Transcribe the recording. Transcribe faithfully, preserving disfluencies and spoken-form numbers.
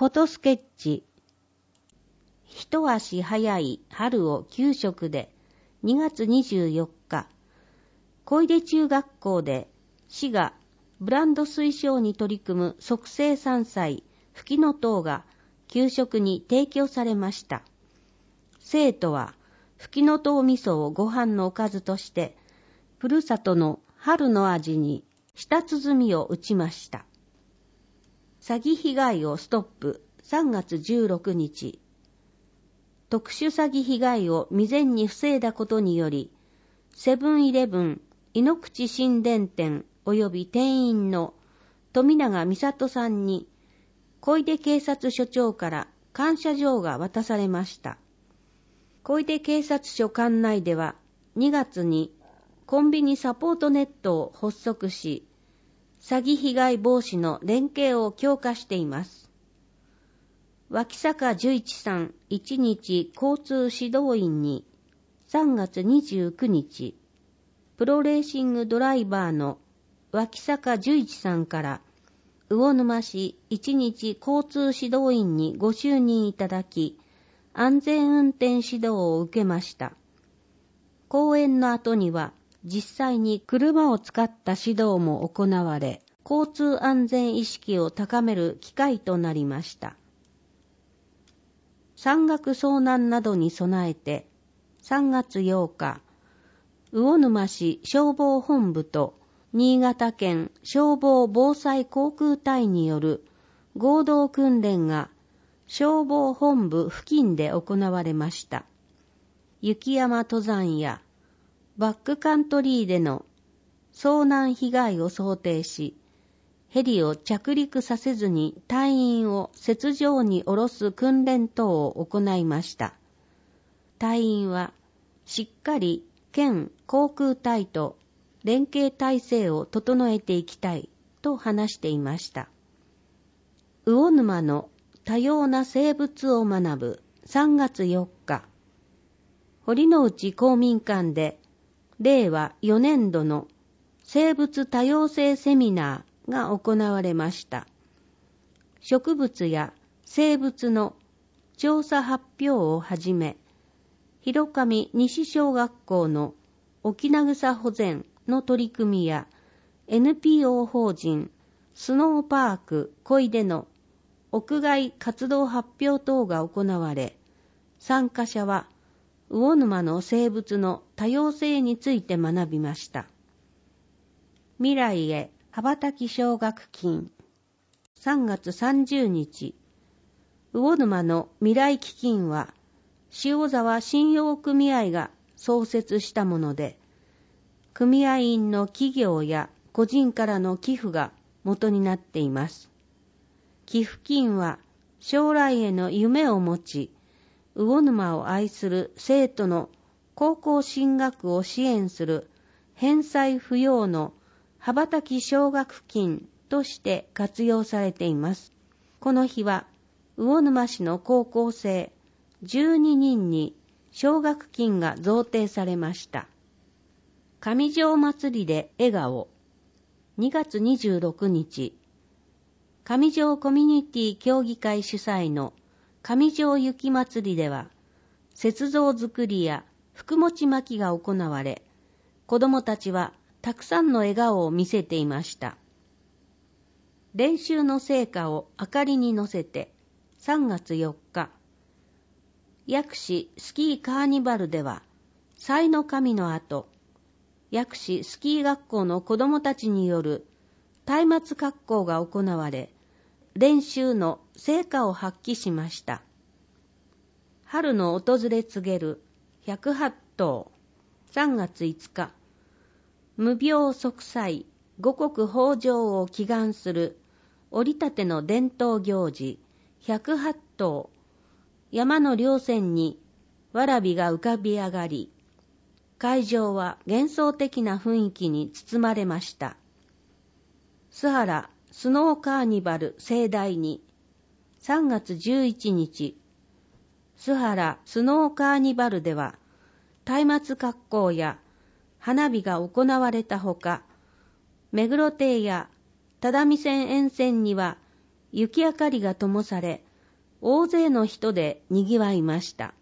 フォトスケッチ。一足早い春を給食でにがつにじゅうよっか、小出中学校で市がブランド推奨に取り組む促成山菜ふきのとうが給食に提供されました。生徒はふきのとう味噌をご飯のおかずとして、ふるさとの春の味に舌鼓を打ちました。詐欺被害をストップさんがつじゅうろくにち。特殊詐欺被害を未然に防いだことにより、セブンイレブン井ノ口新田店及び店員の富永美里さんに小出警察署長から感謝状が渡されました。小出警察署管内ではにがつにコンビニサポートネットを発足し、詐欺被害防止の連携を強化しています。脇坂十一さん一日交通指導員にさんがつにじゅうくにち、プロレーシングドライバーの脇坂十一さんから魚沼市一日交通指導員にご就任いただき、安全運転指導を受けました。講演の後には実際に車を使った指導も行われ、交通安全意識を高める機会となりました。山岳遭難などに備えて、さんがつようか、魚沼市消防本部と新潟県消防防災航空隊による合同訓練が消防本部付近で行われました。雪山登山やバックカントリーでの遭難被害を想定し、ヘリを着陸させずに隊員を雪上に下ろす訓練等を行いました。隊員はしっかり県航空隊と連携体制を整えていきたいと話していました。魚沼の多様な生物を学ぶさんがつよっか、堀之内公民館でれいわよねんどの生物多様性セミナーが行われました。植物や生物の調査発表をはじめ、広上西小学校の沖縄草保全の取り組みや エヌピーオー 法人スノーパーク小出の屋外活動発表等が行われ、参加者は魚沼の生物の多様性について学びました。未来へ羽ばたき奨学金。さんがつさんじゅうにち、魚沼の未来基金は塩沢信用組合が創設したもので、組合員の企業や個人からの寄付が元になっています。寄付金は将来への夢を持ち、魚沼を愛する生徒の高校進学を支援する返済不要の羽ばたき奨学金として活用されています。この日は魚沼市の高校生じゅうににんに奨学金が贈呈されました。上条祭りで笑顔。にがつにじゅうろくにち、上条コミュニティ協議会主催の上条雪まつりでは、雪像作りや福餅巻きが行われ、子どもたちはたくさんの笑顔を見せていました。練習の成果を明かりに乗せて、さんがつよっか、薬師スキーカーニバルでは、祭の神の後、薬師スキー学校の子どもたちによる松明格好が行われ、練習の成果を発揮しました。春の訪れ告げる百八頭。さんがついつか、無病息災、五穀豊穣を祈願する折り立ての伝統行事、百八頭。山の稜線にわらびが浮かび上がり、会場は幻想的な雰囲気に包まれました。須原スノーカーニバル盛大に。さんがつじゅういちにち、須原スノーカーニバルでは、松明格好や花火が行われたほか、目黒亭や只見線沿線には雪明かりが灯され、 大勢の人で賑わいました。